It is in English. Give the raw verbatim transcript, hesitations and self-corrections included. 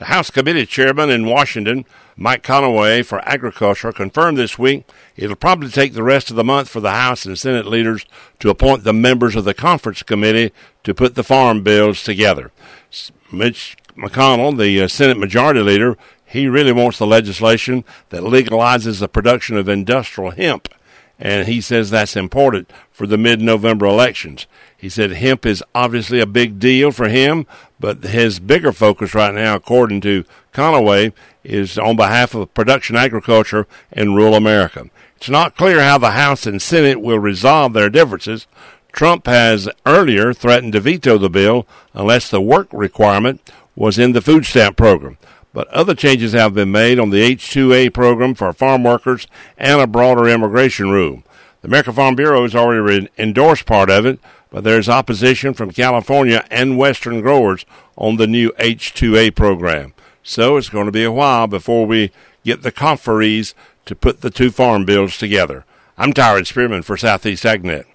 The House Committee Chairman in Washington, Mike Conaway for Agriculture, confirmed this week it'll probably take the rest of the month for the House and Senate leaders to appoint the members of the conference committee to put the farm bills together. Mitch McConnell, the uh, Senate Majority Leader, he really wants the legislation that legalizes the production of industrial hemp, and he says that's important for the mid-November elections. He said hemp is obviously a big deal for him, but his bigger focus right now, according to Conaway, is on behalf of production agriculture in rural America. It's not clear how the House and Senate will resolve their differences. Trump has earlier threatened to veto the bill unless the work requirement was in the food stamp program. But other changes have been made on the H two A program for farm workers and a broader immigration rule. The American Farm Bureau has already endorsed part of it, but there's opposition from California and Western growers on the new H two A program. So it's going to be a while before we get the conferees to put the two farm bills together. I'm Tyrone Spearman for Southeast AgNet.